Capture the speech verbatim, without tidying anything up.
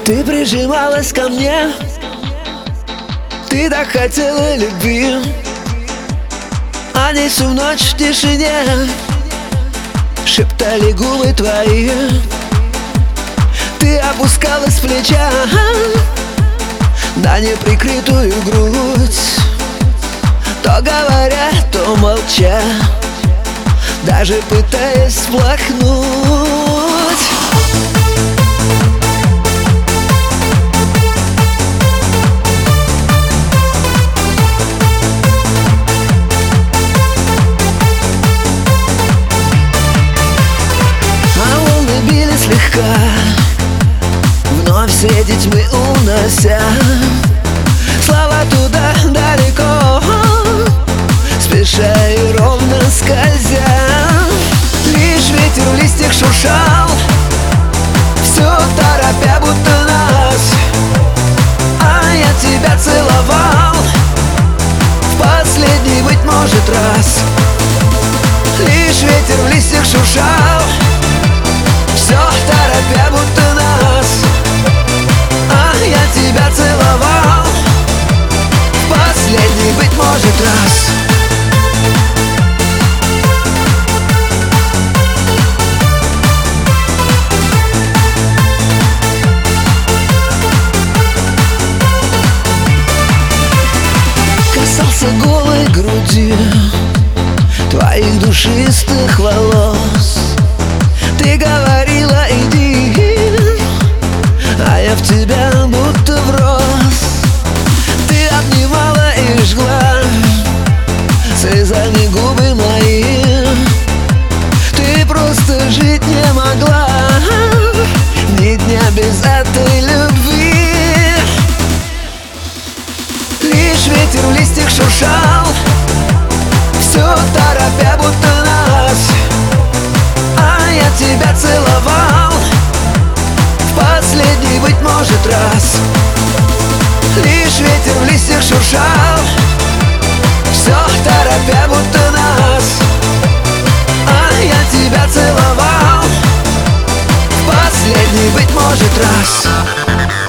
Ты прижималась ко мне, ты так хотела любви, а не всю ночь в тишине шептали губы твои. Ты опускалась с плеча на неприкрытую грудь, то говоря, то молча, даже пытаясь всплакнуть. Слегка, вновь среди тьмы унося слова туда далеко, спеша и ровно скользя. Лишь ветер в листьях шуршал, все торопя будто нас, а я тебя целовал в последний, быть может, раз. Лишь ветер в листьях шуршал, все торопя будто нас, а я тебя целовал в последний, быть может, раз. Касался голой груди твоих душистых волос. Ты говорила: иди, а я в тебя будто врос. Ты обнимала и жгла слезами губы мои. Ты просто жить не могла ни дня без этой любви. Лишь ветер в листьях шуршал, все торопя будто нас, я тебя целовал в последний, быть может, раз. Лишь ветер в листьях шуршал, все торопя будто нас, а я тебя целовал в последний, быть может, раз.